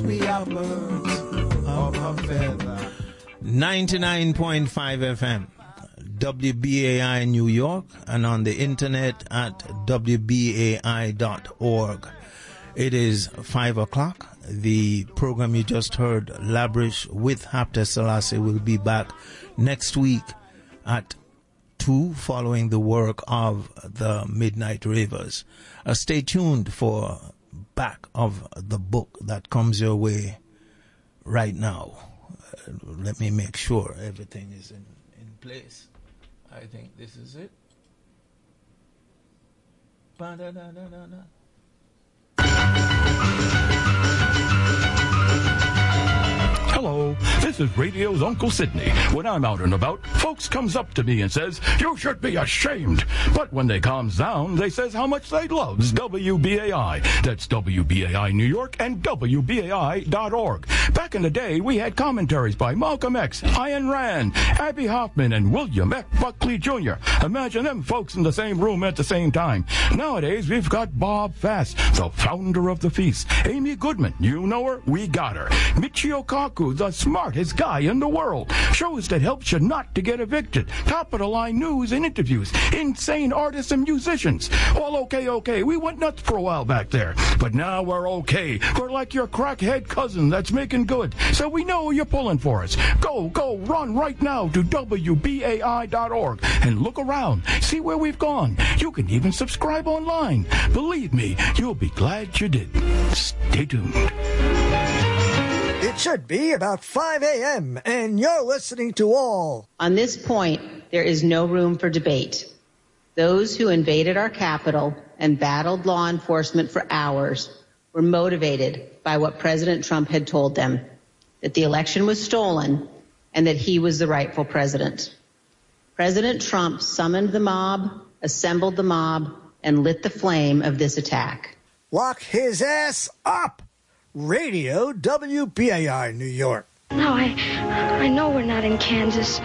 we are birds of a feather. 99.5 FM, WBAI New York, and on the internet at WBAI.org. It is 5 o'clock. The program you just heard, Labrish with Hapta Selassie, will be back next week at 2 following the work of the Midnight Ravers. Stay tuned for back of the book that comes your way right now. Let me make sure everything is in place. I think this is it. Ba-da-da-da-da-da. Hello, this is Radio's Uncle Sydney. When I'm out and about, folks comes up to me and says, "You should be ashamed." But when they calms down, they says how much they loves WBAI. That's WBAI New York and WBAI.org. Back in the day, we had commentaries by Malcolm X, Ayn Rand, Abby Hoffman, and William F. Buckley Jr. Imagine them folks in the same room at the same time. Nowadays, we've got Bob Fass, the founder of the Feast. Amy Goodman, you know her? We got her. Michio Kaku, the smartest guy in the world. Shows that helps you not to get evicted. Top-of-the-line news and interviews. Insane artists and musicians. All okay. We went nuts for a while back there. But now we're okay. We're like your crackhead cousin that's making good. So we know you're pulling for us. Go, run right now to WBAI.org and look around. See where we've gone. You can even subscribe online. Believe me, you'll be glad you did. Stay tuned. It should be about 5 a.m., and you're listening to All. On this point, there is no room for debate. Those who invaded our Capitol and battled law enforcement for hours were motivated by what President Trump had told them, that the election was stolen and that he was the rightful president. President Trump summoned the mob, assembled the mob, and lit the flame of this attack. Lock his ass up! Radio WBAI New York. No, I know we're not in Kansas.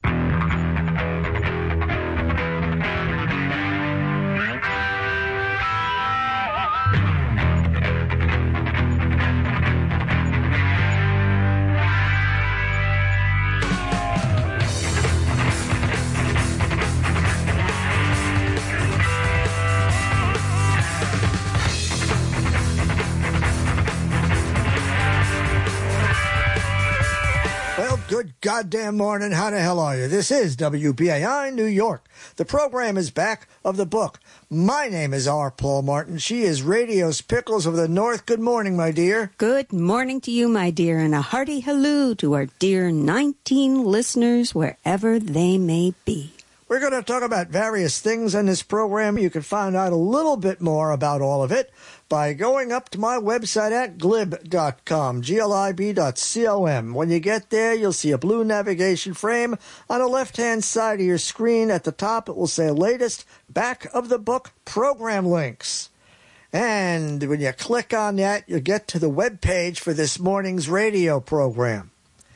Good goddamn morning. How the hell are you? This is WBAI New York. The program is back of the book. My name is R. Paul Martin. She is Radio's Pickles of the North. Good morning, my dear. Good morning to you, my dear, and a hearty halloo to our dear 19 listeners wherever they may be. We're going to talk about various things in this program. You can find out a little bit more about all of it by going up to my website at glib.com, glib.com. When you get there, you'll see a blue navigation frame. On the left-hand side of your screen at the top, it will say latest back of the book program links. And when you click on that, you'll get to the web page for this morning's radio program.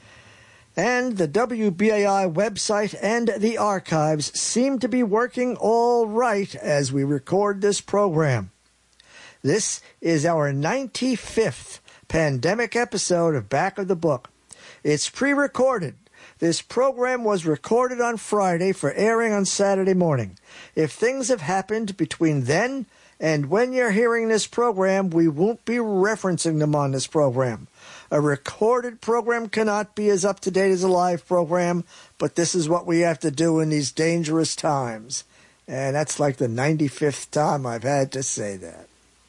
And the WBAI website and the archives seem to be working all right as we record this program. This is our 95th pandemic episode of Back of the Book. It's pre-recorded. This program was recorded on Friday for airing on Saturday morning. If things have happened between then and when you're hearing this program, we won't be referencing them on this program. A recorded program cannot be as up-to-date as a live program, but this is what we have to do in these dangerous times. And that's like the 95th time I've had to say that.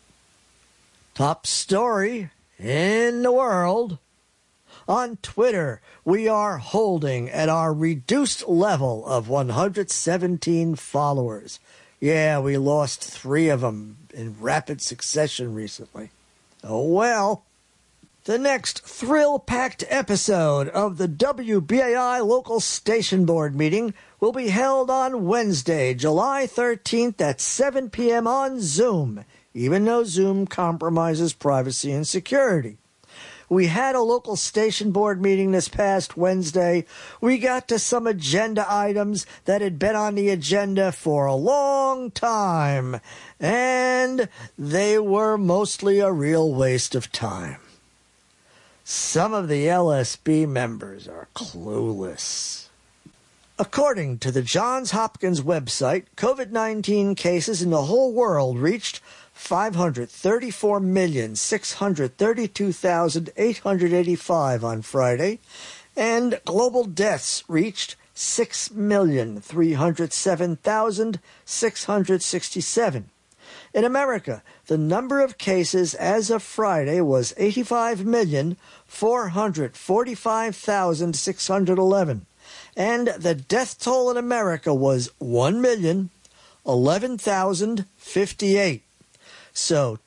Top story in the world. On Twitter, we are holding at our reduced level of 117 followers. Yeah, we lost 3 of them in rapid succession recently. Oh well. The next thrill-packed episode of the WBAI Local Station Board meeting will be held on Wednesday, July 13th at 7 p.m. on Zoom, even though Zoom compromises privacy and security. We had a local station board meeting this past Wednesday. We got to some agenda items that had been on the agenda for a long time, and they were mostly a real waste of time. Some of the LSB members are clueless. According to the Johns Hopkins website, COVID-19 cases in the whole world reached 534,632,885 on Friday, and global deaths reached 6,307,667. In America, the number of cases as of Friday was 85,445,611, and the death toll in America was 1,011,058. So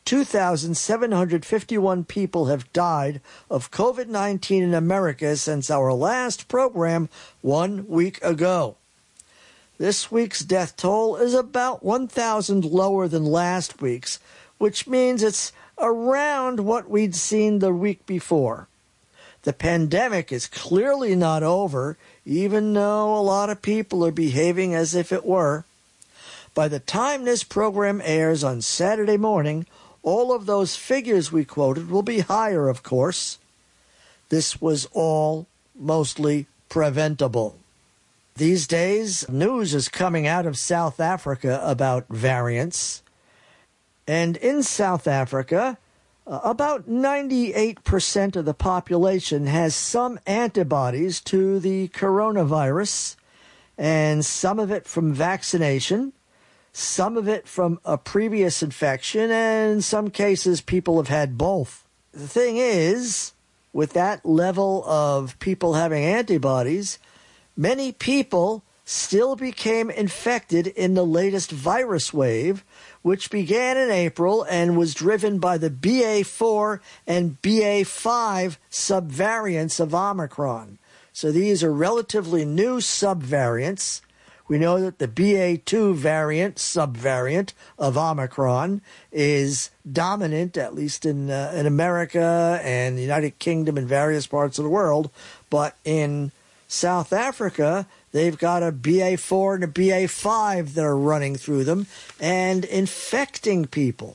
2,751 people have died of COVID-19 in America since our last program 1 week ago. This week's death toll is about 1,000 lower than last week's, which means it's around what we'd seen the week before. The pandemic is clearly not over, even though a lot of people are behaving as if it were. By the time this program airs on Saturday morning, all of those figures we quoted will be higher, of course. This was all mostly preventable. These days, news is coming out of South Africa about variants. And in South Africa, about 98% of the population has some antibodies to the coronavirus, and some of it from vaccination, some of it from a previous infection, and in some cases people have had both. The thing is, with that level of people having antibodies, many people still became infected in the latest virus wave, which began in April and was driven by the BA4 and BA5 subvariants of Omicron. So these are relatively new subvariants. We know that the BA2 variant, subvariant of Omicron, is dominant, at least in America and the United Kingdom and various parts of the world. But in South Africa, they've got a BA4 and a BA5 that are running through them and infecting people.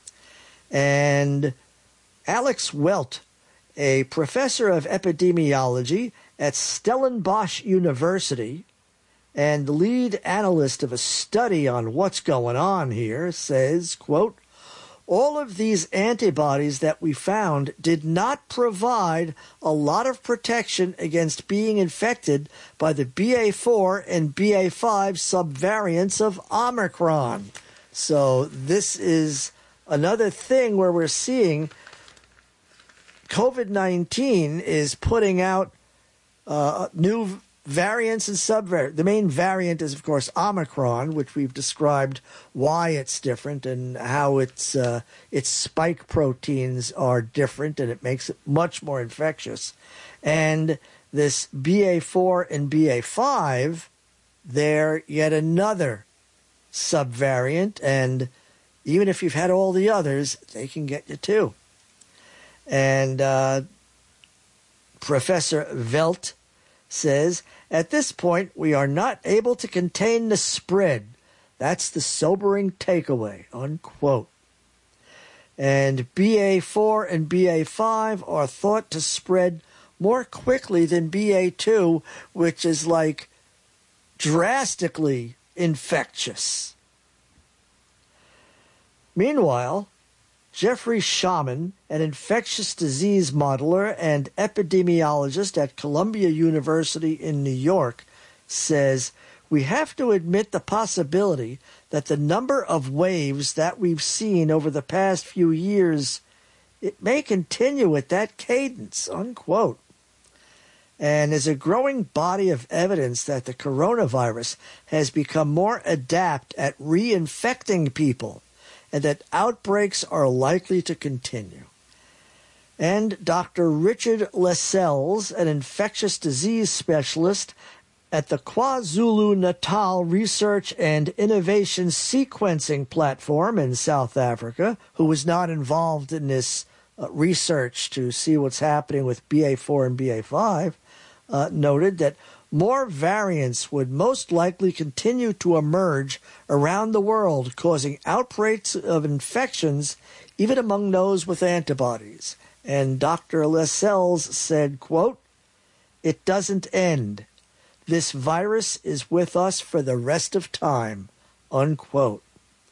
And Alex Welt, a professor of epidemiology at Stellenbosch University, and the lead analyst of a study on what's going on here, says, quote, all of these antibodies that we found did not provide a lot of protection against being infected by the BA4 and BA5 subvariants of Omicron. So this is another thing where we're seeing COVID-19 is putting out new variants and subvariants. The main variant is, of course, Omicron, which we've described why it's different and how its spike proteins are different, and it makes it much more infectious. And this BA4 and BA5, they're yet another subvariant, and even if you've had all the others, they can get you too. And Professor Welt says, at this point, we are not able to contain the spread. That's the sobering takeaway, unquote. And BA4 and BA5 are thought to spread more quickly than BA2, which is like drastically infectious. Meanwhile, Jeffrey Shaman, an infectious disease modeler and epidemiologist at Columbia University in New York, says, we have to admit the possibility that the number of waves that we've seen over the past few years, it may continue at that cadence, unquote. And there's a growing body of evidence that the coronavirus has become more adept at reinfecting people, and that outbreaks are likely to continue. And Dr. Richard Lascelles, an infectious disease specialist at the KwaZulu-Natal Research and Innovation Sequencing Platform in South Africa, who was not involved in this research to see what's happening with BA4 and BA5, noted that more variants would most likely continue to emerge around the world, causing outbreaks of infections even among those with antibodies. And Dr. Lascelles said, quote, "It doesn't end. This virus is with us for the rest of time," unquote.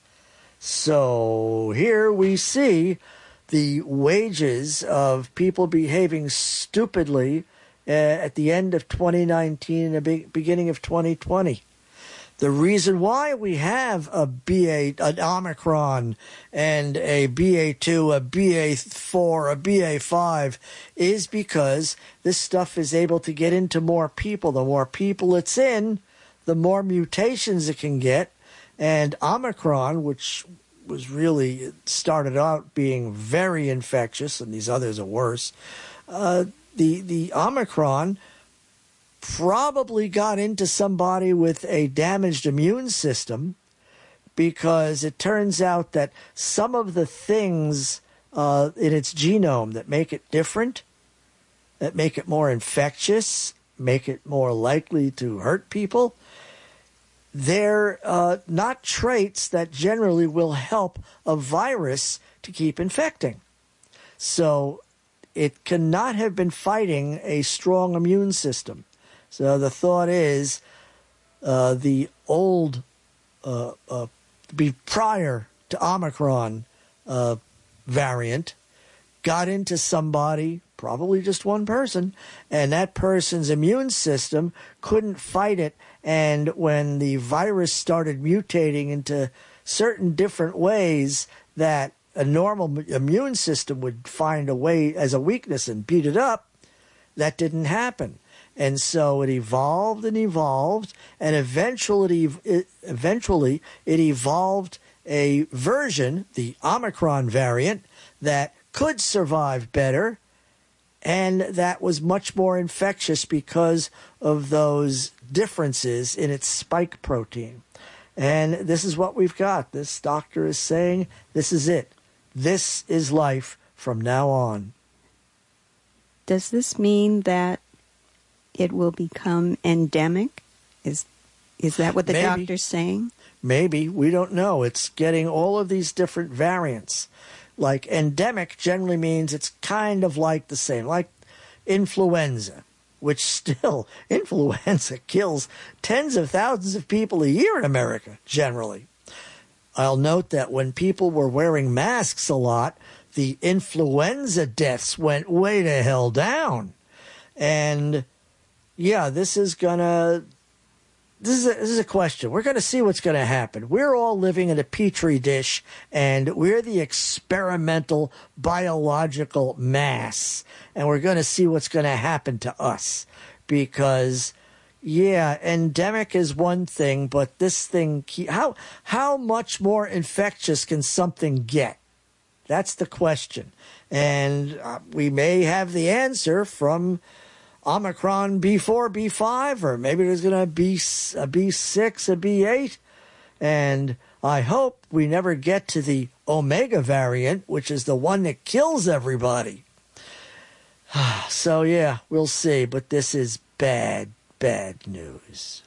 So here we see the wages of people behaving stupidly at the end of 2019 and the beginning of 2020. The reason why we have a BA, an Omicron, and a BA2, a BA4, a BA5 is because this stuff is able to get into more people. The more people it's in, the more mutations it can get. And Omicron, which was really started out being very infectious, and these others are worse, the Omicron probably got into somebody with a damaged immune system, because it turns out that some of the things in its genome that make it different, that make it more infectious, make it more likely to hurt people, they're not traits that generally will help a virus to keep infecting. So it cannot have been fighting a strong immune system. So the thought is the old, prior to Omicron variant, got into somebody, probably just one person, and that person's immune system couldn't fight it. And when the virus started mutating into certain different ways that a normal immune system would find a way as a weakness and beat it up, that didn't happen. And so it evolved and evolved, and eventually it evolved a version, the Omicron variant, that could survive better, and that was much more infectious because of those differences in its spike protein. And this is what we've got. This doctor is saying this is it. This is life from now on. Does this mean that it will become endemic? Is that what the doctor's saying? Maybe. We don't know. It's getting all of these different variants. Like endemic generally means it's kind of like the same, like influenza, which still, influenza kills tens of thousands of people a year in America, generally. I'll note that when people were wearing masks a lot, the influenza deaths went way to hell down. And yeah, this is a question. We're going to see what's going to happen. We're all living in a petri dish, and we're the experimental biological mass. And we're going to see what's going to happen to us. Because, yeah, endemic is one thing, but this thing, how much more infectious can something get? That's the question. And we may have the answer from Omicron B4, B5, or maybe there's going to be a B6, a B8. And I hope we never get to the Omega variant, which is the one that kills everybody. So, yeah, we'll see. But this is bad, bad news.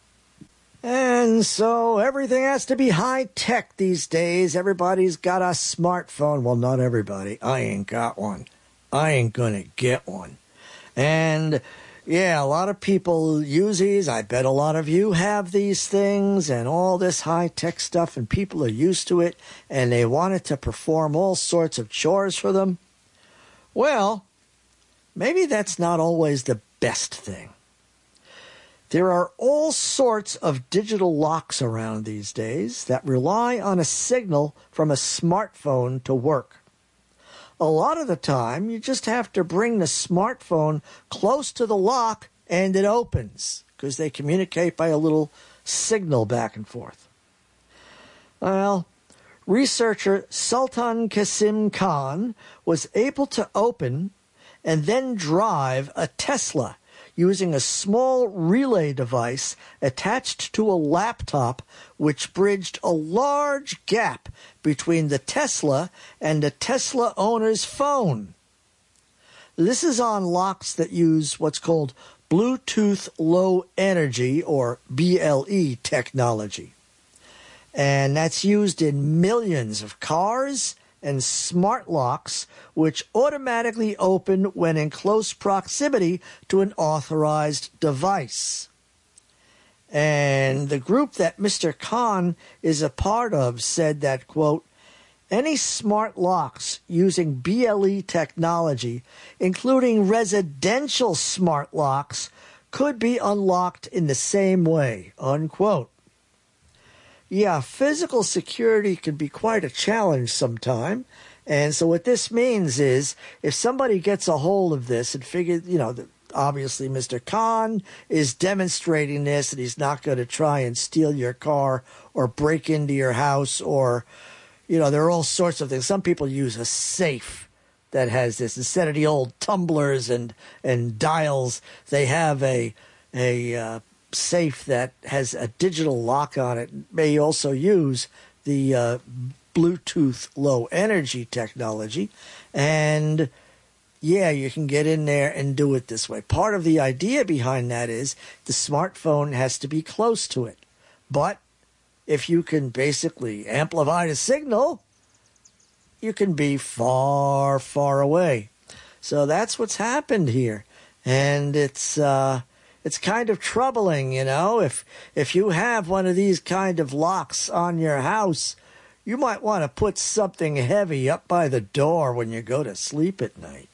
And so everything has to be high-tech these days. Everybody's got a smartphone. Well, not everybody. I ain't got one. I ain't going to get one. And, yeah, a lot of people use these. I bet a lot of you have these things and all this high-tech stuff, and people are used to it, and they want it to perform all sorts of chores for them. Well, maybe that's not always the best thing. There are all sorts of digital locks around these days that rely on a signal from a smartphone to work. A lot of the time, you just have to bring the smartphone close to the lock and it opens, because they communicate by a little signal back and forth. Well, researcher Sultan Qasim Khan was able to open and then drive a Tesla using a small relay device attached to a laptop, which bridged a large gap between the Tesla and the Tesla owner's phone. This is on locks that use what's called Bluetooth Low Energy, or BLE technology. And that's used in millions of cars and smart locks, which automatically open when in close proximity to an authorized device. And the group that Mr. Khan is a part of said that, quote, any smart locks using BLE technology, including residential smart locks, could be unlocked in the same way, unquote. Yeah, physical security can be quite a challenge sometime. And so what this means is if somebody gets a hold of this and figures, obviously Mr. Khan is demonstrating this, and he's not going to try and steal your car or break into your house or, there are all sorts of things. Some people use a safe that has this. Instead of the old tumblers and dials, they have a safe that has a digital lock on it. May also use the Bluetooth low energy technology. And yeah, you can get in there and do it this way. Part of the idea behind that is the smartphone has to be close to it. But if you can basically amplify the signal, you can be far, far away. So that's what's happened here. And it's kind of troubling, if you have one of these kind of locks on your house, you might want to put something heavy up by the door when you go to sleep at night.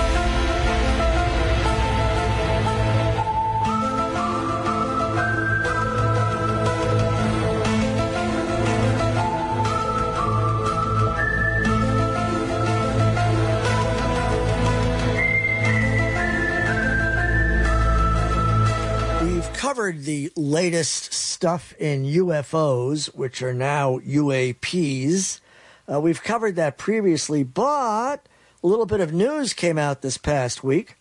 Covered the latest stuff in UFOs, which are now UAPs. We've covered that previously, but a little bit of news came out this past week.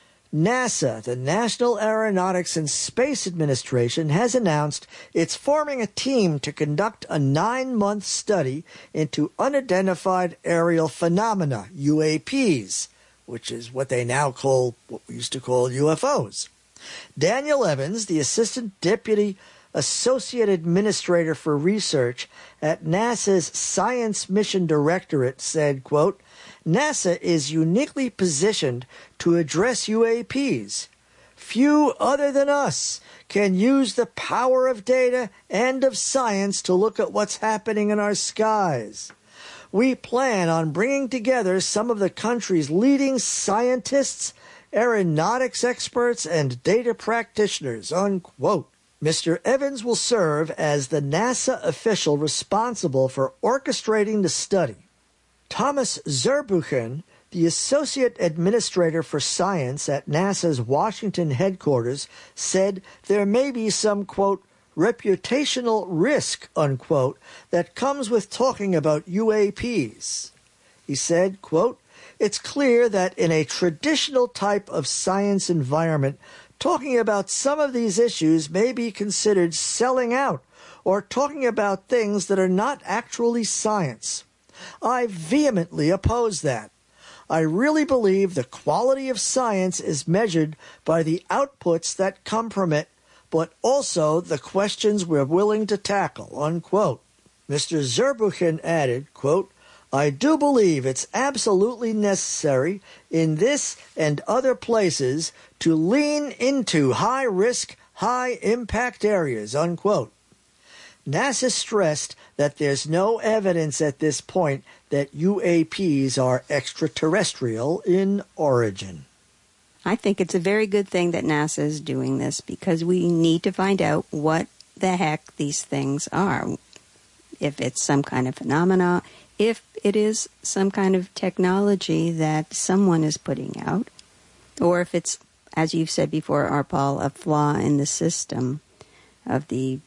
NASA, the National Aeronautics and Space Administration, has announced it's forming a team to conduct a 9-month study into unidentified aerial phenomena, UAPs, which is what they now call, what we used to call UFOs. Daniel Evans, the Assistant Deputy Associate Administrator for Research at NASA's Science Mission Directorate, said, quote, NASA is uniquely positioned to address UAPs. Few other than us can use the power of data and of science to look at what's happening in our skies. We plan on bringing together some of the country's leading scientists, aeronautics experts, and data practitioners, unquote. Mr. Evans will serve as the NASA official responsible for orchestrating the study. Thomas Zurbuchen, the Associate Administrator for Science at NASA's Washington headquarters, said there may be some, quote, reputational risk, unquote, that comes with talking about UAPs. He said, quote, it's clear that in a traditional type of science environment, talking about some of these issues may be considered selling out or talking about things that are not actually science. I vehemently oppose that. I really believe the quality of science is measured by the outputs that come from it, but also the questions we're willing to tackle, unquote. Mr. Zurbuchen added, quote, I do believe it's absolutely necessary in this and other places to lean into high-risk, high-impact areas, unquote. NASA stressed that there's no evidence at this point that UAPs are extraterrestrial in origin. I think it's a very good thing that NASA is doing this because we need to find out what the heck these things are. If it's some kind of phenomena, if it is some kind of technology that someone is putting out, or if it's, as you've said before, Arpal, a flaw in the system of the,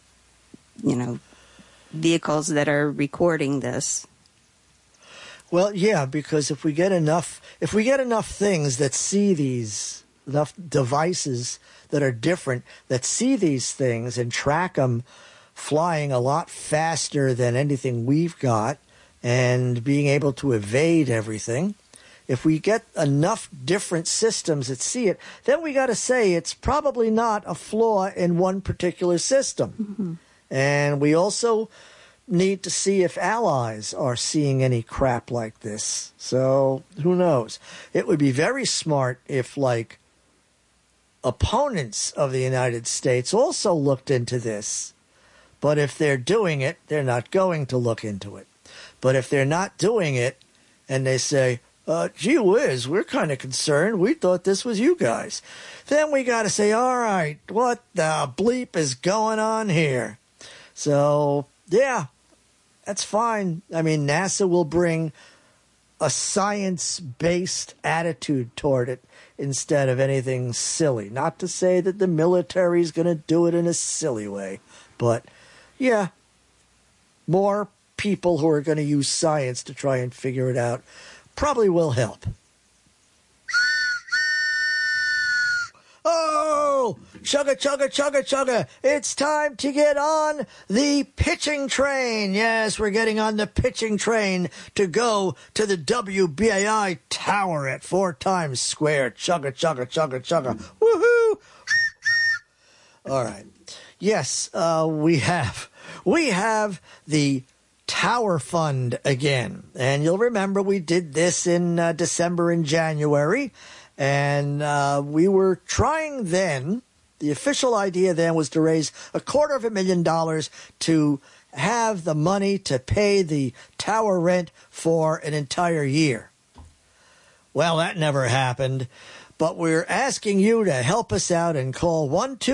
vehicles that are recording this. Well, yeah, because if we get enough things that see these, enough devices that are different that see these things and track them flying a lot faster than anything we've got, and being able to evade everything. If we get enough different systems that see it, then we got to say it's probably not a flaw in one particular system. Mm-hmm. And we also need to see if allies are seeing any crap like this. So, who knows? It would be very smart if, like, opponents of the United States also looked into this. But if they're doing it, they're not going to look into it. But if they're not doing it, and they say, gee whiz, we're kind of concerned. We thought this was you guys. Then we got to say, all right, what the bleep is going on here? So, yeah, that's fine. I mean, NASA will bring a science-based attitude toward it instead of anything silly. Not to say that the military's going to do it in a silly way, but, yeah, more people who are going to use science to try and figure it out probably will help. Oh, chugga, chugga, chugga, chugga. It's time to get on the pitching train. Yes, we're getting on the pitching train to go to the WBAI Tower at 4 Times Square. Chugga, chugga, chugga, chugga. Woohoo! All right. Yes, we have the Tower Fund again. And you'll remember we did this in December and January. And we were trying then, the official idea then was to raise $250,000 to have the money to pay the tower rent for an entire year. Well, that never happened. But we're asking you to help us out and call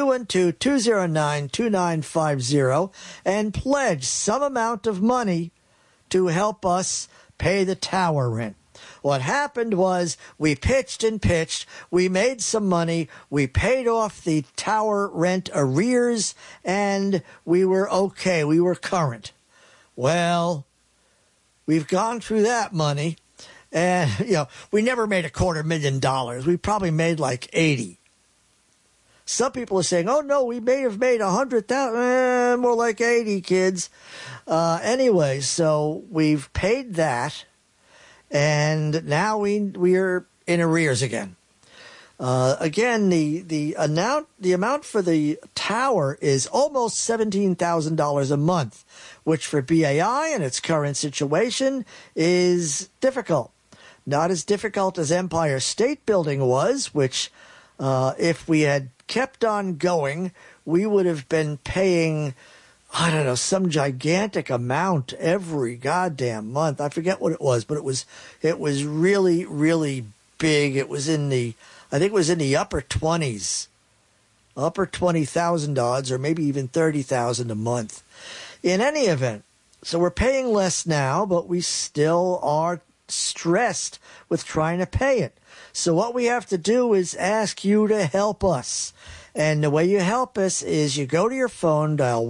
1-212-209-2950 and pledge some amount of money to help us pay the tower rent. What happened was we pitched and pitched. We made some money. We paid off the tower rent arrears, and we were okay. We were current. Well, we've gone through that money, and, we never made $250,000. We probably made like 80. Some people are saying, oh, no, we may have made 100,000. More like 80, kids. Anyway, so we've paid that. And now we're in arrears again. Again, the amount for the tower is almost $17,000 a month, which for BAI in its current situation is difficult. Not as difficult as Empire State Building was, which if we had kept on going, we would have been paying, I don't know, some gigantic amount every goddamn month. I forget what it was, but it was really, really big. It was in the upper 20s, upper $20,000 or maybe even $30,000 a month. In any event, so we're paying less now, but we still are stressed with trying to pay it. So what we have to do is ask you to help us. And the way you help us is you go to your phone, dial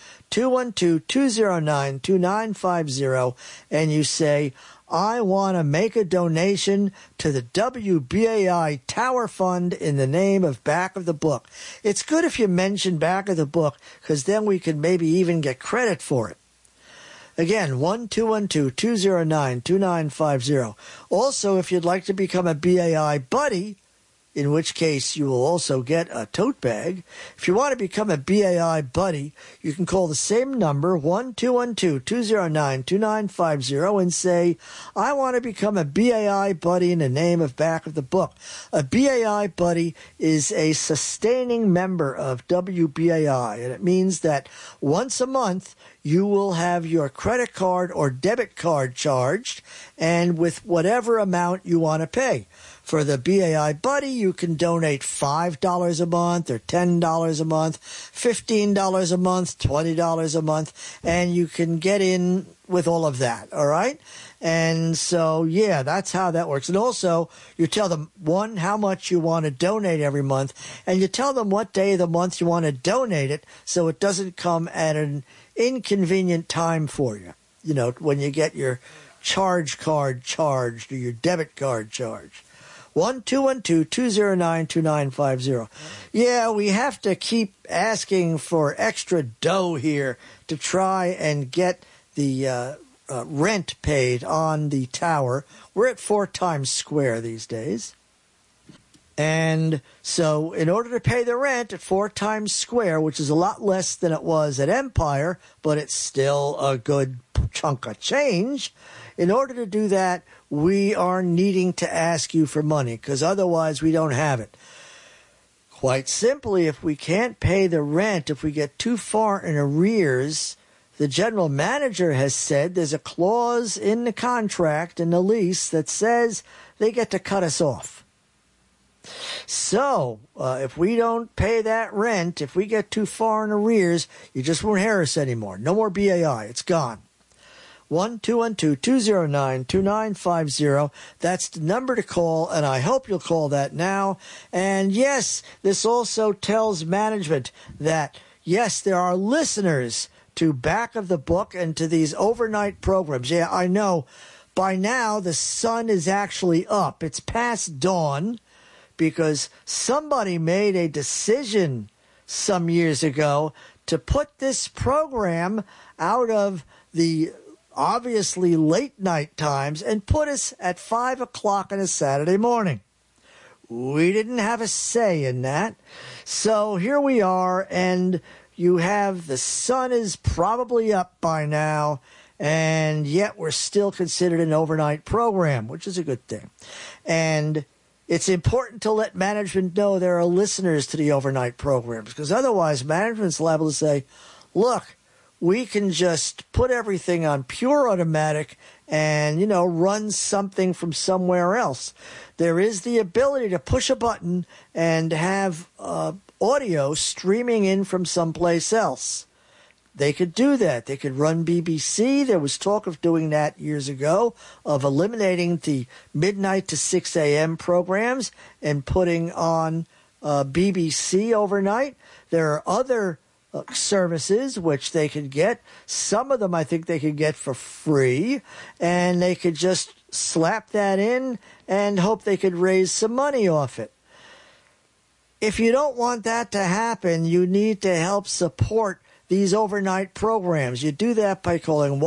1-212-209-2950, and you say, I want to make a donation to the WBAI Tower Fund in the name of Back of the Book. It's good if you mention Back of the Book, because then we can maybe even get credit for it. Again, 1-212-209-2950. Also, if you'd like to become a BAI buddy, in which case you will also get a tote bag. If you want to become a BAI buddy, you can call the same number, 1-212-209-2950, and say, I want to become a BAI buddy in the name of Back of the Book. A BAI buddy is a sustaining member of WBAI, and it means that once a month, you will have your credit card or debit card charged, and with whatever amount you want to pay. For the BAI Buddy, you can donate $5 a month or $10 a month, $15 a month, $20 a month, and you can get in with all of that, all right? And so, yeah, that's how that works. And also, you tell them, one, how much you want to donate every month, and you tell them what day of the month you want to donate it so it doesn't come at an inconvenient time for you, when you get your charge card charged or your debit card charged. 1-212-209-2950. Yeah, we have to keep asking for extra dough here to try and get the rent paid on the tower. We're at 4 Times Square these days. And so in order to pay the rent at 4 Times Square, which is a lot less than it was at Empire, but it's still a good chunk of change, in order to do that, we are needing to ask you for money because otherwise we don't have it. Quite simply, if we can't pay the rent, if we get too far in arrears, the general manager has said there's a clause in the contract, in the lease, that says they get to cut us off. So, if we don't pay that rent, if we get too far in arrears, you just won't hear us anymore. No more BAI. It's gone. 1-212-209-2950. That's the number to call, and I hope you'll call that now. And yes, this also tells management that, yes, there are listeners to Back of the Book and to these overnight programs. Yeah, I know. By now, the sun is actually up. It's past dawn because somebody made a decision some years ago to put this program out of the obviously late night times and put us at 5 o'clock on a Saturday morning. We didn't have a say in that. So here we are, and you have the sun is probably up by now, and yet we're still considered an overnight program, which is a good thing. And it's important to let management know there are listeners to the overnight programs, because otherwise management's liable to say, look, we can just put everything on pure automatic and, run something from somewhere else. There is the ability to push a button and have audio streaming in from someplace else. They could do that. They could run BBC. There was talk of doing that years ago, of eliminating the midnight to 6 a.m. programs and putting on BBC overnight. There are other services which they could get. Some of them I think they could get for free, and they could just slap that in and hope they could raise some money off it. If you don't want that to happen, you need to help support these overnight programs. You do that by calling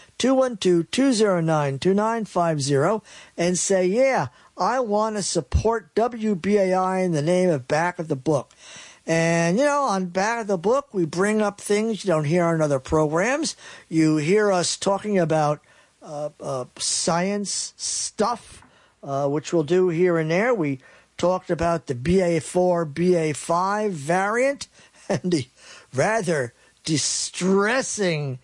1-212-209-2950 and say, yeah, I want to support WBAI in the name of Back of the Book. And, on Back of the Book, we bring up things you don't hear on other programs. You hear us talking about science stuff, which we'll do here and there. We talked about the BA4, BA5 variant and the rather distressing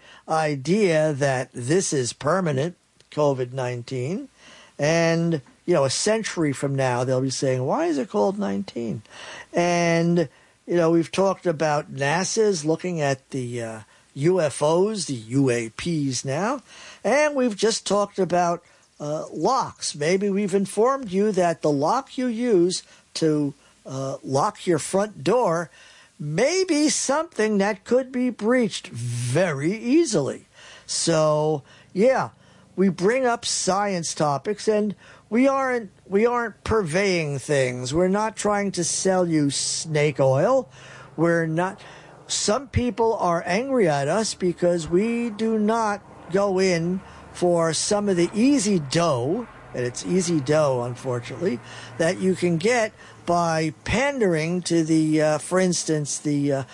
idea that this is permanent, COVID-19. And, a century from now, they'll be saying, why is it called 19? And, we've talked about NASA's looking at the UFOs, the UAPs now. And we've just talked about locks. Maybe we've informed you that the lock you use to lock your front door may be something that could be breached very easily. So, yeah, we bring up science topics, and we aren't purveying things. We're not trying to sell you snake oil. We're not. Some people are angry at us because we do not go in for some of the easy dough, and it's easy dough, unfortunately, that you can get by pandering to the, for instance, the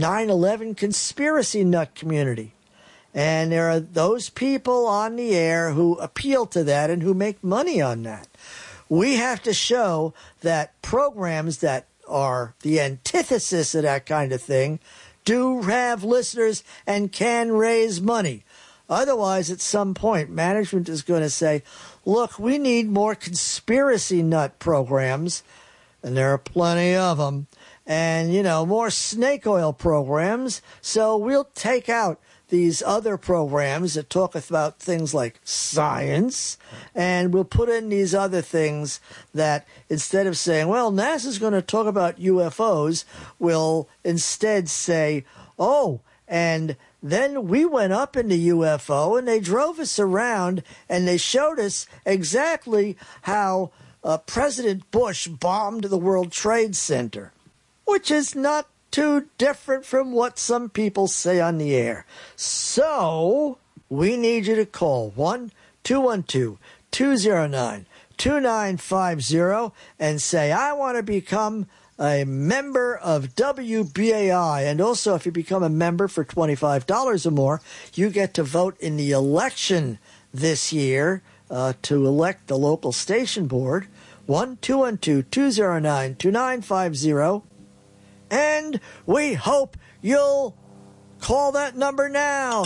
9/11 conspiracy nut community. And there are those people on the air who appeal to that and who make money on that. We have to show that programs that are the antithesis of that kind of thing do have listeners and can raise money. Otherwise, at some point, management is going to say, look, we need more conspiracy nut programs, and there are plenty of them, and, more snake oil programs, so we'll take out these other programs that talk about things like science, and we'll put in these other things that instead of saying, well, NASA's going to talk about UFOs, we'll instead say, oh, and then we went up in the UFO and they drove us around and they showed us exactly how President Bush bombed the World Trade Center, which is not too different from what some people say on the air. So we need you to call 1-212-209-2950 2950 and say, I want to become a member of WBAI. And also, if you become a member for $25 or more, you get to vote in the election this year to elect the local station board. 1-212-209-2950. And we hope you'll call that number now.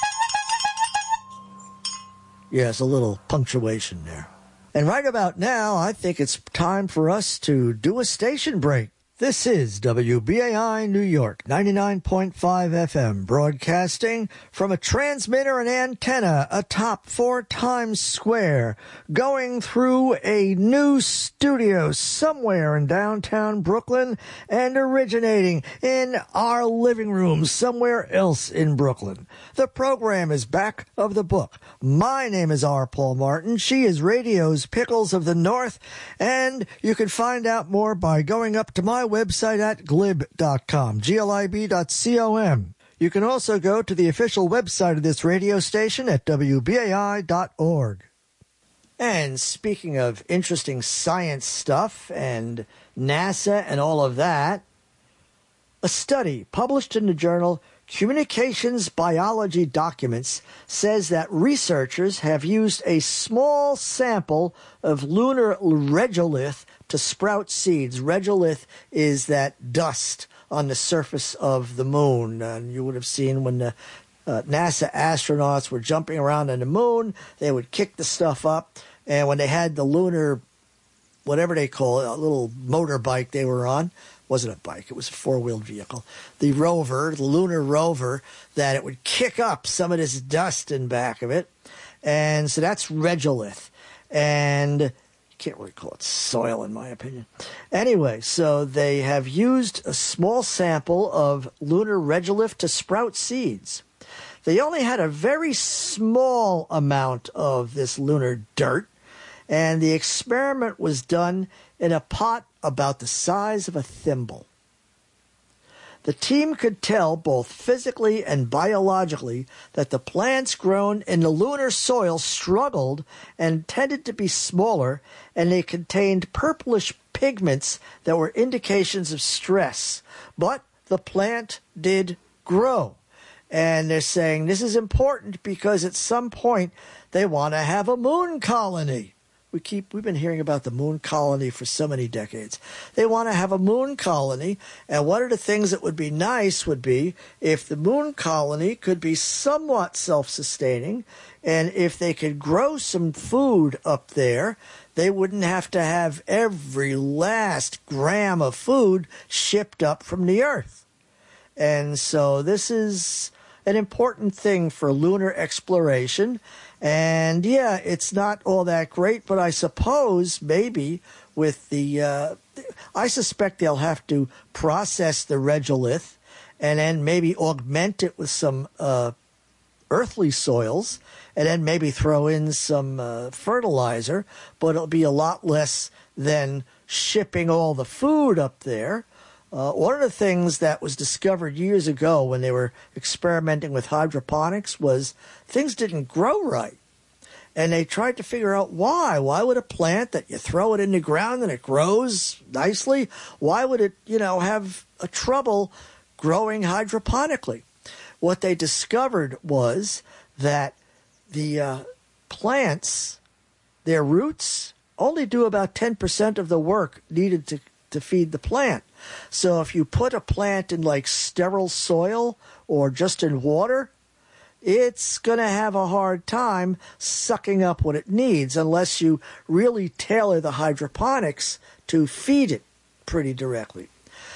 Yes, a little punctuation there. And right about now, I think it's time for us to do a station break. This is WBAI New York, 99.5 FM, broadcasting from a transmitter and antenna atop 4 Times Square, going through a new studio somewhere in downtown Brooklyn and originating in our living room somewhere else in Brooklyn. The program is Back of the Book. My name is R. Paul Martin. She is radio's Pickles of the North, and you can find out more by going up to my website at glib.com, glib.com. You can also go to the official website of this radio station at wbai.org. And speaking of interesting science stuff and NASA and all of that, a study published in the journal Communications Biology Documents says that researchers have used a small sample of lunar regolith to sprout seeds. Regolith is that dust on the surface of the moon. And you would have seen when the NASA astronauts were jumping around on the moon, they would kick the stuff up. And when they had the lunar, whatever they call it, a little motorbike they were on, wasn't a bike, it was a four-wheeled vehicle, the rover, the lunar rover, that it would kick up some of this dust in back of it. And so that's regolith. And you can't really call it soil, in my opinion. Anyway, so they have used a small sample of lunar regolith to sprout seeds. They only had a very small amount of this lunar dirt, and the experiment was done in a pot about the size of a thimble. The team could tell both physically and biologically that the plants grown in the lunar soil struggled and tended to be smaller, and they contained purplish pigments that were indications of stress. But the plant did grow. And they're saying this is important because at some point they want to have a moon colony. We've been hearing about the moon colony for so many decades. They want to have a moon colony, and one of the things that would be nice would be if the moon colony could be somewhat self-sustaining, and if they could grow some food up there, they wouldn't have to have every last gram of food shipped up from the Earth. And so this is an important thing for lunar exploration. And yeah, it's not all that great, but I suppose maybe with the, I suspect they'll have to process the regolith and then maybe augment it with some earthly soils and then maybe throw in some fertilizer, but it'll be a lot less than shipping all the food up there. One of the things that was discovered years ago when they were experimenting with hydroponics was things didn't grow right. And they tried to figure out why. Why would a plant that you throw it in the ground and it grows nicely, why would it, have a trouble growing hydroponically? What they discovered was that the plants, their roots, only do about 10% of the work needed to feed the plant. So if you put a plant in like sterile soil or just in water, it's going to have a hard time sucking up what it needs unless you really tailor the hydroponics to feed it pretty directly.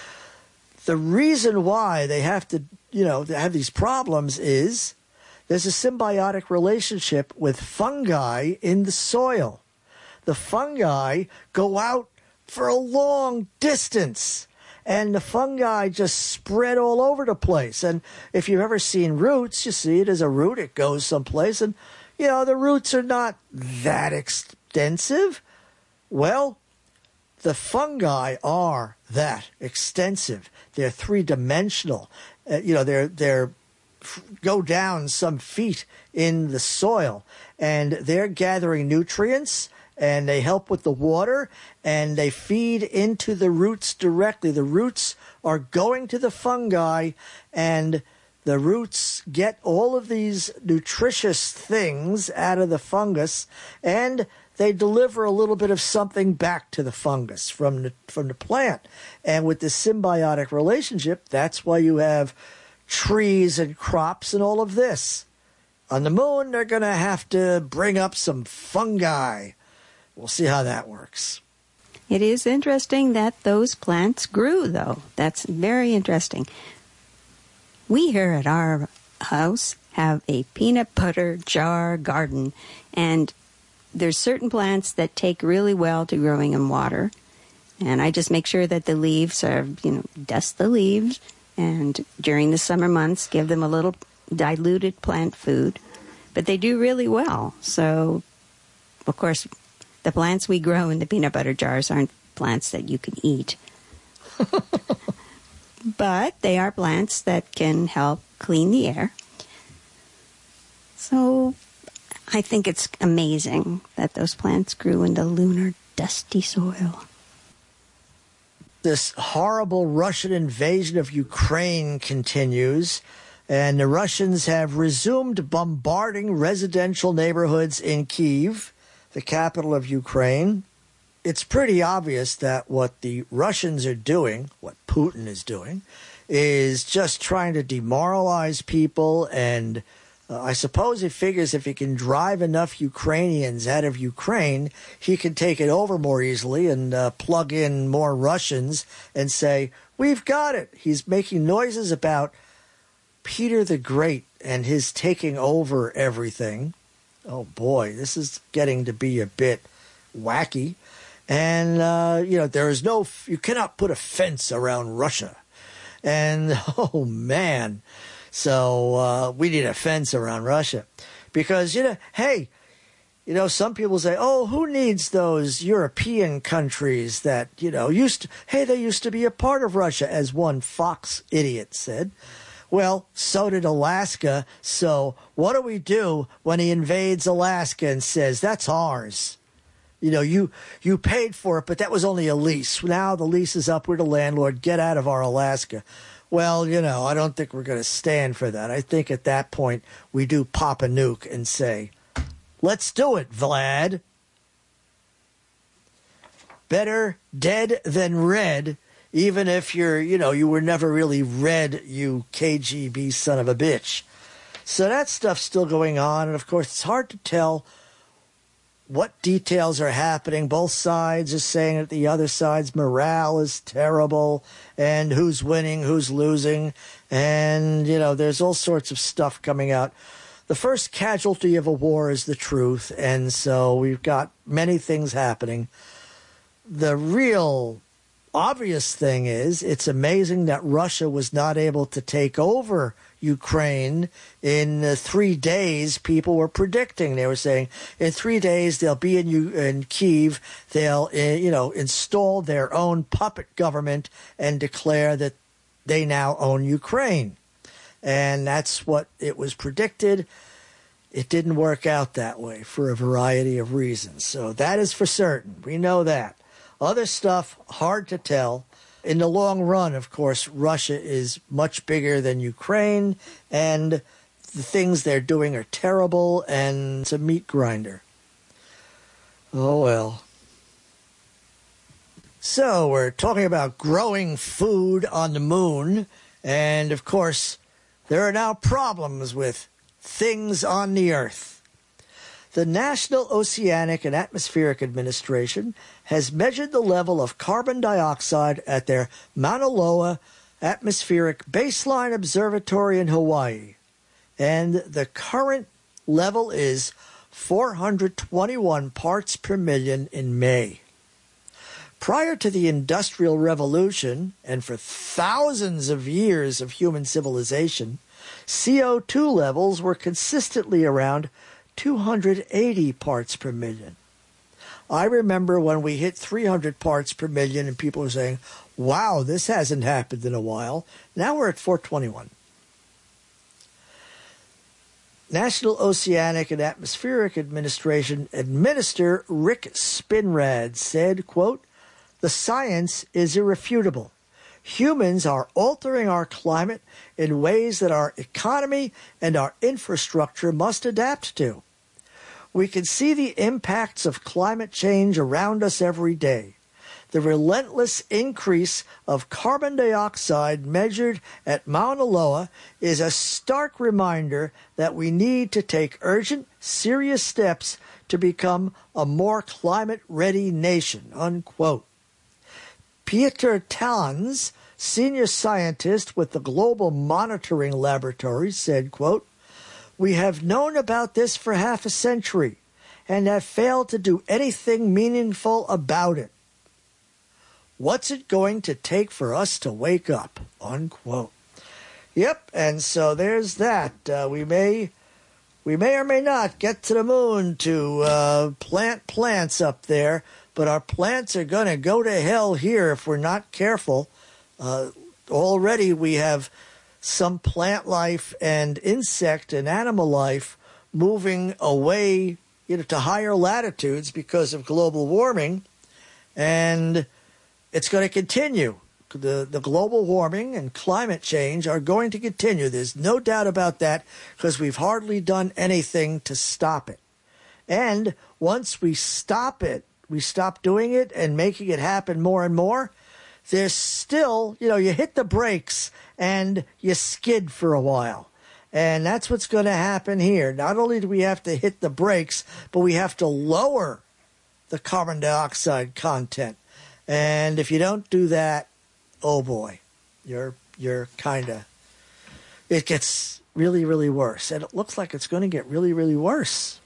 The reason why they have to, have these problems is there's a symbiotic relationship with fungi in the soil. The fungi go out for a long distance, and the fungi just spread all over the place. And if you've ever seen roots, you see it as a root. It goes someplace. And, the roots are not that extensive. Well, the fungi are that extensive. They're three-dimensional. They're go down some feet in the soil. And they're gathering nutrients and they help with the water, and they feed into the roots directly. The roots are going to the fungi, and the roots get all of these nutritious things out of the fungus, and they deliver a little bit of something back to the fungus from the plant. And with this symbiotic relationship, that's why you have trees and crops and all of this. On the moon, they're going to have to bring up some fungi. We'll see how that works. It is interesting that those plants grew, though. That's very interesting. We here at our house have a peanut butter jar garden, and there's certain plants that take really well to growing in water. And I just make sure that the leaves are, dust the leaves, and during the summer months, give them a little diluted plant food. But they do really well. So, of course, the plants we grow in the peanut butter jars aren't plants that you can eat. But they are plants that can help clean the air. So I think it's amazing that those plants grew in the lunar dusty soil. This horrible Russian invasion of Ukraine continues, and the Russians have resumed bombarding residential neighborhoods in Kyiv, the capital of Ukraine. It's pretty obvious that what the Russians are doing, what Putin is doing, is just trying to demoralize people, and I suppose he figures if he can drive enough Ukrainians out of Ukraine, he can take it over more easily and plug in more Russians and say, we've got it. He's making noises about Peter the Great and his taking over everything. Oh boy, this is getting to be a bit wacky. And, there is you cannot put a fence around Russia. And, oh man, so we need a fence around Russia. Because, some people say, oh, who needs those European countries that, they used to be a part of Russia, as one Fox idiot said. Well, so did Alaska. So what do we do when he invades Alaska and says, that's ours? You paid for it, but that was only a lease. Now the lease is up. We're the landlord. Get out of our Alaska. Well, I don't think we're going to stand for that. I think at that point we do pop a nuke and say, let's do it, Vlad. Better dead than red, even if you were never really red, you KGB son of a bitch. So that stuff's still going on. And of course, it's hard to tell what details are happening. Both sides are saying that the other side's morale is terrible, and who's winning, who's losing. And, there's all sorts of stuff coming out. The first casualty of a war is the truth, and so we've got many things happening. The real obvious thing is it's amazing that Russia was not able to take over Ukraine in 3 days. People were predicting. They were saying in 3 days they'll be in Kyiv. They'll install their own puppet government and declare that they now own Ukraine. And that's what it was predicted. It didn't work out that way for a variety of reasons. So that is for certain. We know that. Other stuff, hard to tell. In the long run, of course, Russia is much bigger than Ukraine, and the things they're doing are terrible, and it's a meat grinder. Oh, well. So, we're talking about growing food on the moon, and, of course, there are now problems with things on the Earth. The National Oceanic and Atmospheric Administration has measured the level of carbon dioxide at their Mauna Loa Atmospheric Baseline Observatory in Hawaii, and the current level is 421 parts per million in May. Prior to the Industrial Revolution, and for thousands of years of human civilization, CO2 levels were consistently around 280 parts per million. I remember when we hit 300 parts per million and people were saying, wow, this hasn't happened in a while. Now we're at 421. National Oceanic and Atmospheric Administration Administrator Rick Spinrad said, quote, "The science is irrefutable. Humans are altering our climate in ways that our economy and our infrastructure must adapt to. We can see the impacts of climate change around us every day. The relentless increase of carbon dioxide measured at Mauna Loa is a stark reminder that we need to take urgent, serious steps to become a more climate-ready nation," unquote. Pieter Tans, senior scientist with the Global Monitoring Laboratory, said, quote, "We have known about this for half a century and have failed to do anything meaningful about it. What's it going to take for us to wake up?" Unquote. Yep, and so there's that. We may or may not get to the moon to plant plants up there, but our plants are going to go to hell here if we're not careful. Already we have some plant life and insect and animal life moving away, to higher latitudes because of global warming, and it's going to continue. The global warming and climate change are going to continue. There's no doubt about that, because we've hardly done anything to stop it. And once we stop it, we stop doing it and making it happen more and more, there's still, you hit the brakes and you skid for a while. And that's what's going to happen here. Not only do we have to hit the brakes, but we have to lower the carbon dioxide content. And if you don't do that, oh boy, you're kind of, it gets really, really worse. And it looks like it's going to get really, really worse.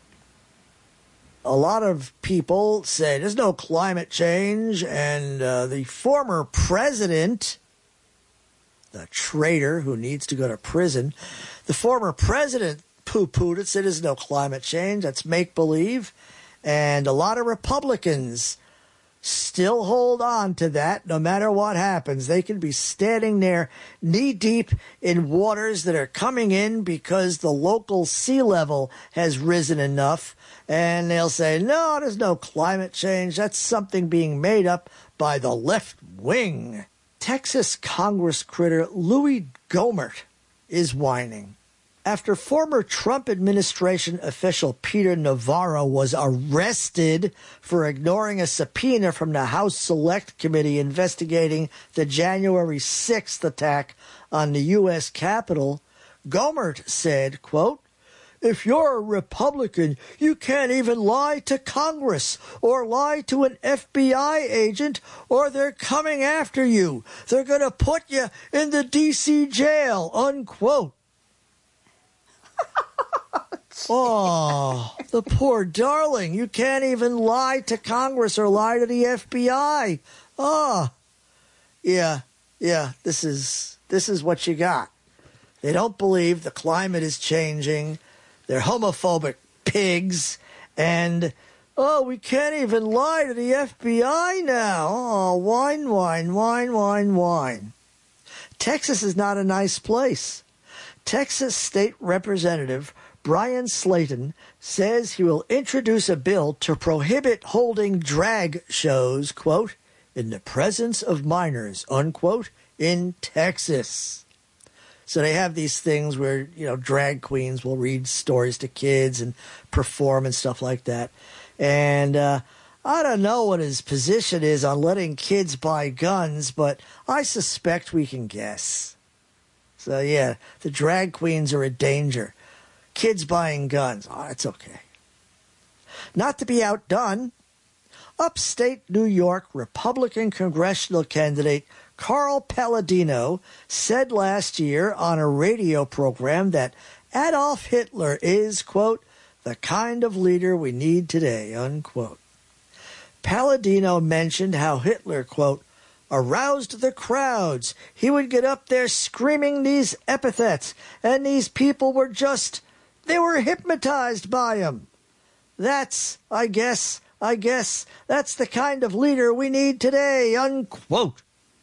A lot of people say there's no climate change, and the former president, the traitor who needs to go to prison, the former president poo-pooed it, said there's no climate change, that's make-believe, and a lot of Republicans still hold on to that no matter what happens. They can be standing there knee-deep in waters that are coming in because the local sea level has risen enough, and they'll say, no, there's no climate change. That's something being made up by the left wing. Texas Congress critter Louis Gohmert is whining. After former Trump administration official Peter Navarro was arrested for ignoring a subpoena from the House Select Committee investigating the January 6th attack on the U.S. Capitol, Gohmert said, quote, "If you're a Republican, you can't even lie to Congress or lie to an FBI agent, or they're coming after you. They're going to put you in the D.C. jail," unquote. Oh, the poor darling. You can't even lie to Congress or lie to the FBI. Oh, yeah, this is what you got. They don't believe the climate is changing. They're homophobic pigs. And, we can't even lie to the FBI now. Oh, whine. Texas is not a nice place. Texas State Representative Brian Slayton says he will introduce a bill to prohibit holding drag shows, quote, "in the presence of minors," unquote, in Texas. So they have these things where, drag queens will read stories to kids and perform and stuff like that. And I don't know what his position is on letting kids buy guns, but I suspect we can guess. So, yeah, the drag queens are a danger. Kids buying guns, it's okay. Not to be outdone, upstate New York Republican congressional candidate Carl Palladino said last year on a radio program that Adolf Hitler is, quote, "the kind of leader we need today," unquote. Palladino mentioned how Hitler, quote, "aroused the crowds. He would get up there screaming these epithets, and these people were they were hypnotized by him. That's, I guess, that's the kind of leader we need today," unquote.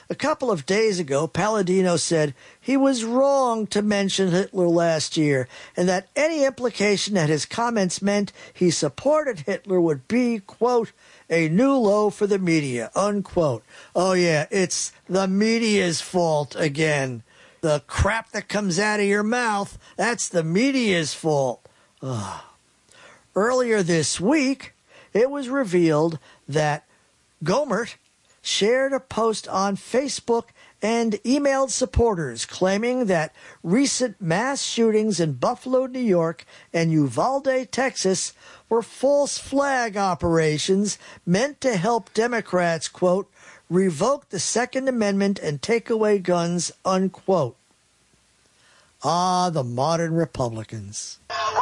A couple of days ago, Palladino said he was wrong to mention Hitler last year, and that any implication that his comments meant he supported Hitler would be, quote, a new low for the media, unquote. Oh yeah, it's the media's fault again. The crap that comes out of your mouth, that's the media's fault. Ugh. Earlier this week, it was revealed that Gohmert shared a post on Facebook and emailed supporters claiming that recent mass shootings in Buffalo, New York and Uvalde, Texas were false flag operations meant to help Democrats, quote, revoke the Second Amendment and take away guns, unquote. Ah, the modern Republicans.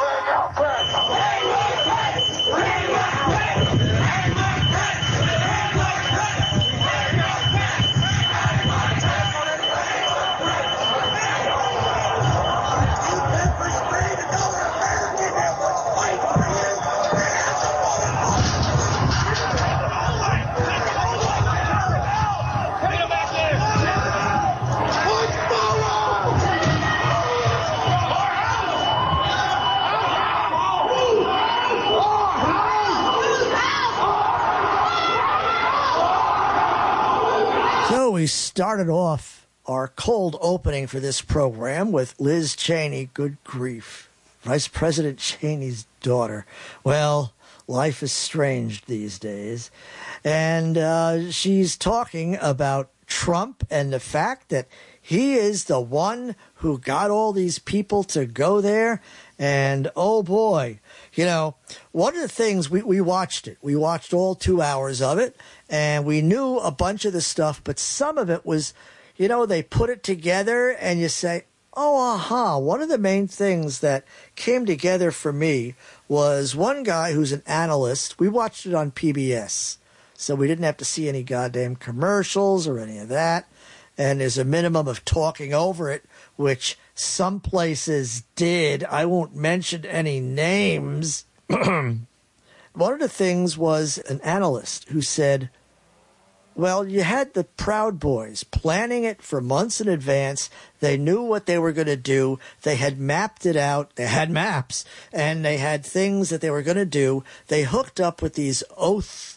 We started off our cold opening for this program with Liz Cheney. Good grief. Vice President Cheney's daughter. Well, life is strange these days. And she's talking about Trump and the fact that he is the one who got all these people to go there. And, oh, boy, you know, one of the things, we watched it. We watched all 2 hours of it, and we knew a bunch of the stuff, but some of it was, you know, they put it together, and you say, oh, aha. One of the main things that came together for me was one guy who's an analyst. We watched it on PBS, so we didn't have to see any goddamn commercials or any of that. And there's a minimum of talking over it, which some places did. I won't mention any names. One of the things was an analyst who said, well, you had the Proud Boys planning it for months in advance. They knew what they were going to do. They had mapped it out. They had maps, and they had things that they were going to do. They hooked up with these Oath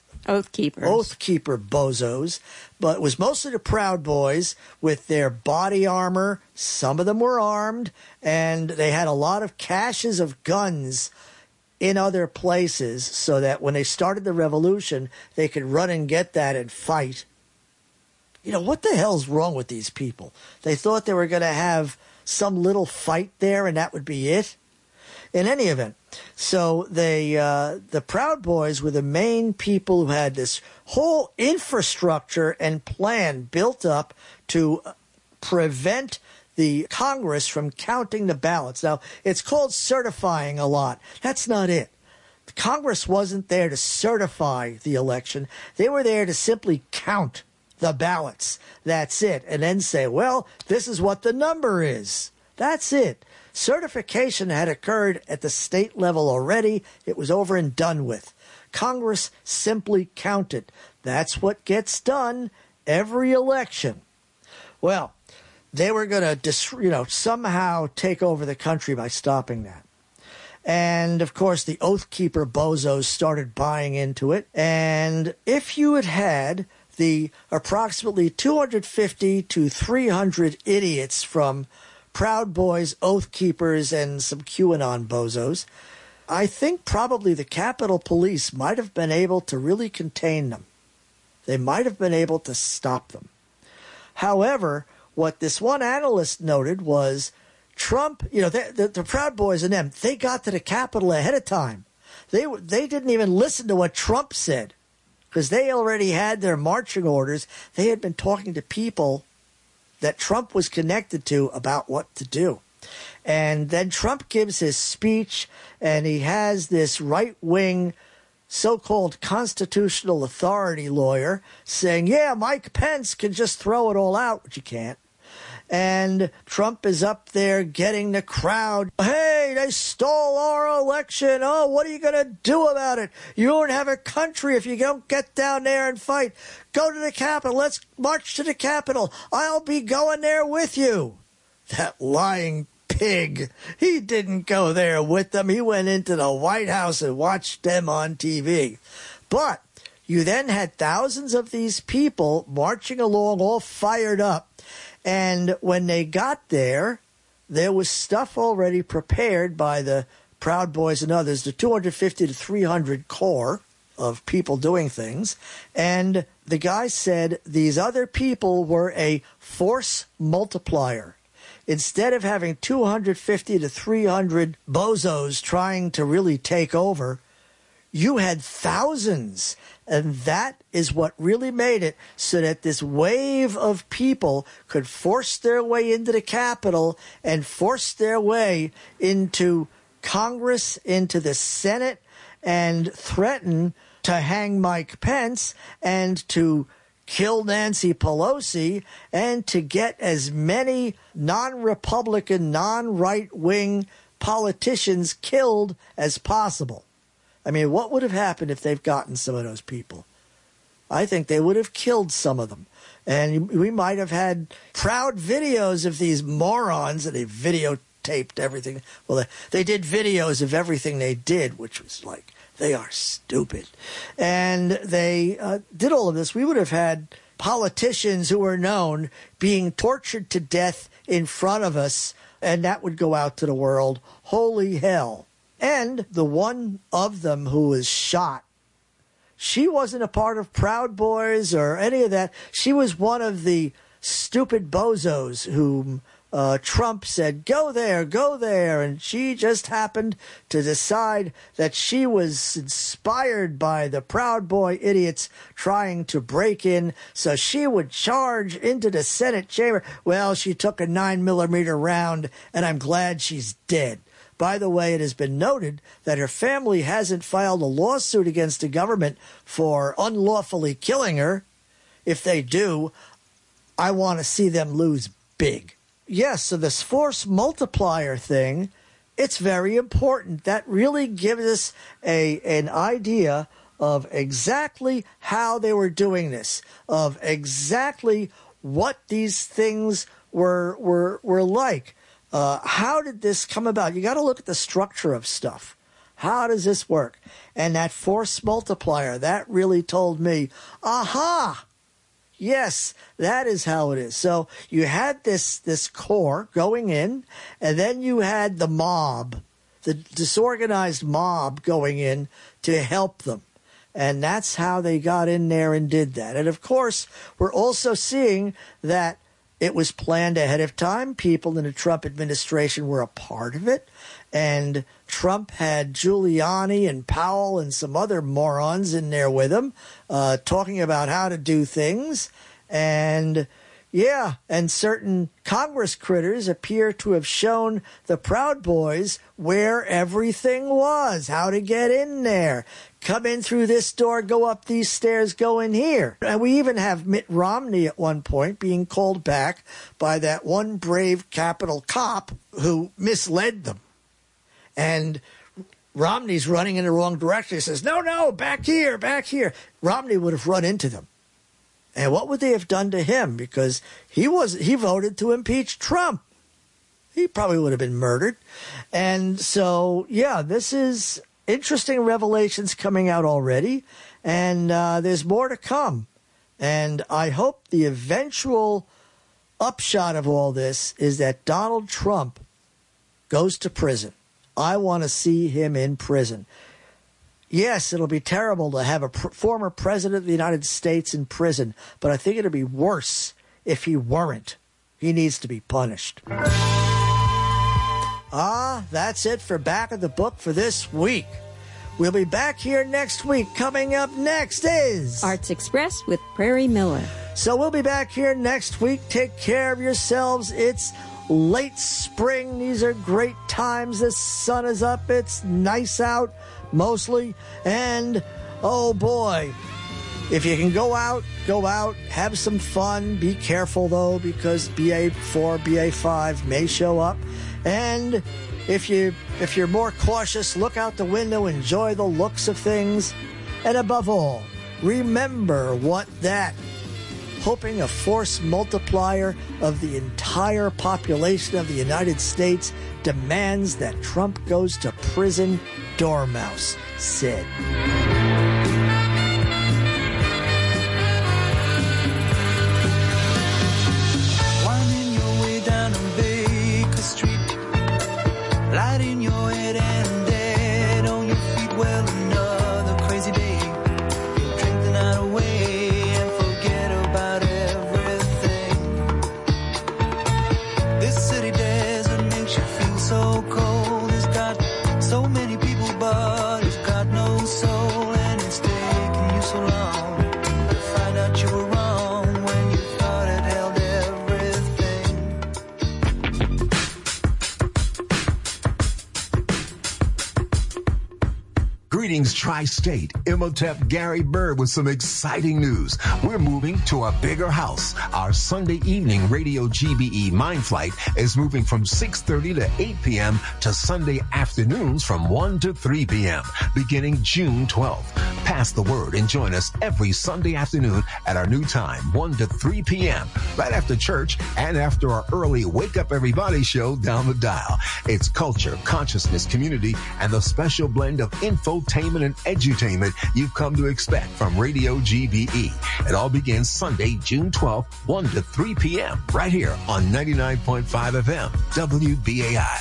Keeper bozos, but it was mostly the Proud Boys with their body armor. Some of them were armed, and they had a lot of caches of guns in other places so that when they started the revolution, they could run and get that and fight. You know, what the hell's wrong with these people? They thought they were going to have some little fight there and that would be it. In any event, so the Proud Boys were the main people who had this whole infrastructure and plan built up to prevent the Congress from counting the ballots. Now, it's called certifying a lot. That's not it. The Congress wasn't there to certify the election. They were there to simply count the ballots. That's it. And then say, well, this is what the number is. That's it. Certification had occurred at the state level already. It was over and done with. Congress simply counted. That's what gets done every election. Well, they were going to, somehow take over the country by stopping that. And, of course, the Oath Keeper bozos started buying into it. And if you had the approximately 250 to 300 idiots from Proud Boys, Oath Keepers, and some QAnon bozos, I think probably the Capitol Police might have been able to really contain them. They might have been able to stop them. However, what this one analyst noted was Trump, the Proud Boys and them, they got to the Capitol ahead of time. They didn't even listen to what Trump said because they already had their marching orders. They had been talking to people that Trump was connected to about what to do. And then Trump gives his speech, and he has this right-wing so-called constitutional authority lawyer saying, yeah, Mike Pence can just throw it all out, which you can't. And Trump is up there getting the crowd. Hey, they stole our election. Oh, what are you going to do about it? You don't have a country if you don't get down there and fight. Go to the Capitol. Let's march to the Capitol. I'll be going there with you. That lying pig. He didn't go there with them. He went into the White House and watched them on TV. But you then had thousands of these people marching along all fired up. And when they got there, there was stuff already prepared by the Proud Boys and others, the 250 to 300 core of people doing things. And the guy said these other people were a force multiplier. Instead of having 250 to 300 bozos trying to really take over, you had thousands. And that is what really made it so that this wave of people could force their way into the Capitol and force their way into Congress, into the Senate, and threaten to hang Mike Pence and to kill Nancy Pelosi and to get as many non-Republican, non-right-wing politicians killed as possible. I mean, what would have happened if they've gotten some of those people? I think they would have killed some of them. And we might have had proud videos of these morons, and they videotaped everything. Well, they did videos of everything they did, which was like, they are stupid. And they did all of this. We would have had politicians who were known being tortured to death in front of us, and that would go out to the world. Holy hell. And the one of them who was shot, she wasn't a part of Proud Boys or any of that. She was one of the stupid bozos whom Trump said, go there. And she just happened to decide that she was inspired by the Proud Boy idiots trying to break in. So she would charge into the Senate chamber. Well, she took a 9mm round, and I'm glad she's dead. By the way, it has been noted that her family hasn't filed a lawsuit against the government for unlawfully killing her. If they do, I want to see them lose big. Yes, so this force multiplier thing, it's very important. That really gives us an idea of exactly how they were doing this, of exactly what these things were like. How did this come about? You got to look at the structure of stuff. How does this work? And that force multiplier, that really told me, aha, yes, that is how it is. So you had this core going in, and then you had the mob, the disorganized mob going in to help them. And that's how they got in there and did that. And, of course, we're also seeing that it was planned ahead of time. People in the Trump administration were a part of it. And Trump had Giuliani and Powell and some other morons in there with him talking about how to do things. And, yeah, and certain Congress critters appear to have shown the Proud Boys where everything was, how to get in there. Come in through this door, go up these stairs, go in here. And we even have Mitt Romney at one point being called back by that one brave Capitol cop who misled them. And Romney's running in the wrong direction. He says, no, back here. Romney would have run into them. And what would they have done to him? Because he voted to impeach Trump. He probably would have been murdered. And so, yeah, this is interesting revelations coming out already. And there's more to come. And I hope the eventual upshot of all this is that Donald Trump goes to prison. I want to see him in prison. Yes, it'll be terrible to have a former president of the United States in prison, but I think it'll be worse if he weren't. He needs to be punished. That's it for Back of the Book for this week. We'll be back here next week. Coming up next is Arts Express with Prairie Miller. So we'll be back here next week. Take care of yourselves. It's late spring. These are great times. The sun is up. It's nice out, mostly. And, oh boy, if you can go out go out, have some fun. Be careful, though, because BA4, BA5 may show up. And if you're more cautious, look out the window, enjoy the looks of things. And above all, remember what that hoping a force multiplier of the entire population of the United States demands that Trump goes to prison, Dormouse said. Winding your way down on Baker Street, lighting your head and dead on your feet. Well, another crazy day. Drink the night away and forget about everything. This city desert makes you feel so cold. It's got so many people, but it's got no soul. And it's taken you so long to find out you were wrong when you thought it held everything. Greetings, Tri-State. Imhotep Gary Bird with some exciting news. We're moving to a bigger house. Our Sunday evening Radio GBE Mind Flight is moving from 6:30 to 8 p.m. to Sunday afternoons from 1 to 3 p.m. beginning June 12th. Pass the word and join us every Sunday afternoon at our new time, 1 to 3 p.m., right after church and after our early Wake Up Everybody show down the dial. It's culture, consciousness, community, and the special blend of infotainment and edutainment you've come to expect from Radio GBE. It all begins Sunday, June 12th, 1 to 3 p.m., right here on 99.5 FM, WBAI.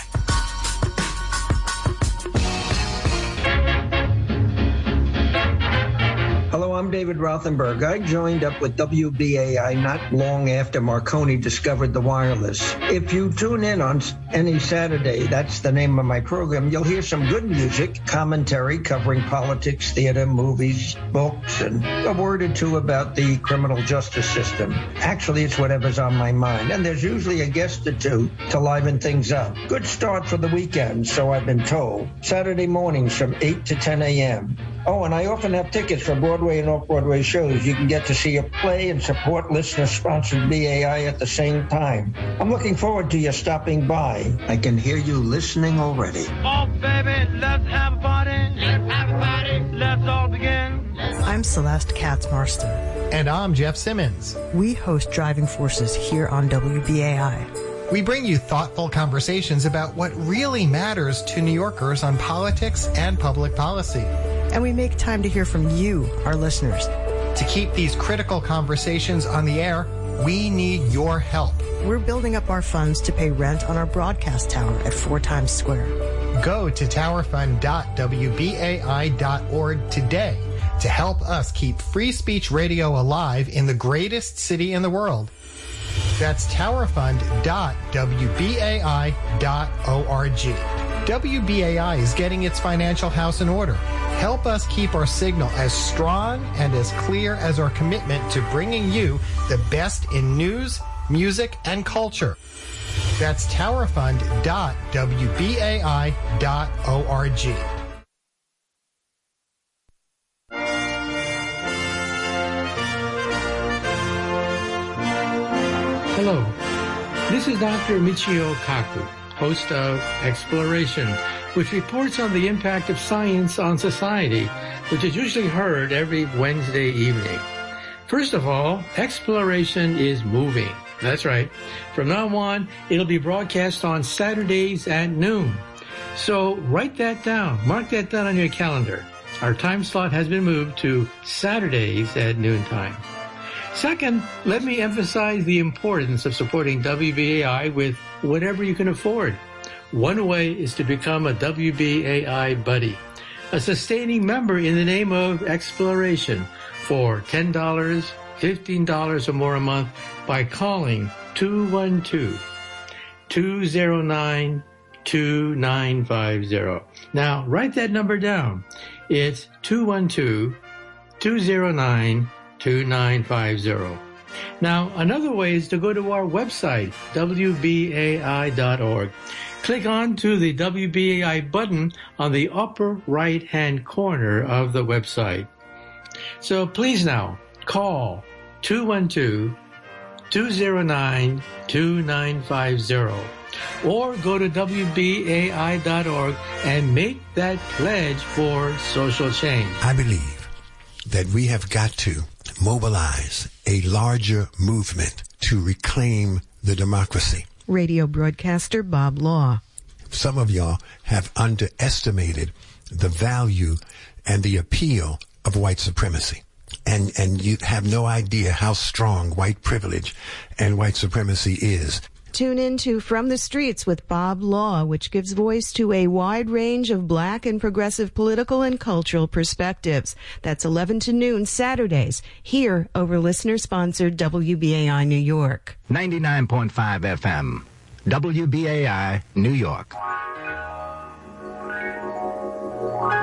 Hello, I'm David Rothenberg. I joined up with WBAI not long after Marconi discovered the wireless. If you tune in on any Saturday, that's the name of my program, you'll hear some good music, commentary covering politics, theater, movies, books, and a word or two about the criminal justice system. Actually, it's whatever's on my mind. And there's usually a guest or two to liven things up. Good start for the weekend, so I've been told. Saturday mornings from 8 to 10 a.m. Oh, and I often have tickets for Broadway and off-Broadway shows. You can get to see a play and support listener-sponsored BAI at the same time. I'm looking forward to you stopping by. I can hear you listening already. Oh, baby, let's have a party. Let's have a party. Let's all begin. I'm Celeste Katz Marston. And I'm Jeff Simmons. We host Driving Forces here on WBAI. We bring you thoughtful conversations about what really matters to New Yorkers on politics and public policy. And we make time to hear from you, our listeners. To keep these critical conversations on the air, we need your help. We're building up our funds to pay rent on our broadcast tower at 4 Times Square. Go to towerfund.wbai.org today to help us keep free speech radio alive in the greatest city in the world. That's towerfund.wbai.org. WBAI is getting its financial house in order. Help us keep our signal as strong and as clear as our commitment to bringing you the best in news, music, and culture. That's towerfund.wbai.org. Hello, this is Dr. Michio Kaku, host of Exploration, which reports on the impact of science on society, which is usually heard every Wednesday evening. First of all, Exploration is moving. That's right. From now on, it'll be broadcast on Saturdays at noon. So write that down. Mark that down on your calendar. Our time slot has been moved to Saturdays at noontime. Second, let me emphasize the importance of supporting WBAI with whatever you can afford. One way is to become a WBAI buddy, a sustaining member in the name of Exploration for $10, $15 or more a month by calling 212-209-2950. Now, write that number down. It's 212-209-2950. Now, another way is to go to our website, WBAI.org. Click on to the WBAI button on the upper right-hand corner of the website. So please now, call 212-209-2950. Or go to WBAI.org and make that pledge for social change. I believe that we have got to mobilize a larger movement to reclaim the democracy. Radio broadcaster Bob Law. Some of y'all have underestimated the value and the appeal of white supremacy. And you have no idea how strong white privilege and white supremacy is. Tune in to From the Streets with Bob Law, which gives voice to a wide range of black and progressive political and cultural perspectives. That's 11 to noon Saturdays, here over listener-sponsored WBAI New York. 99.5 FM, WBAI New York.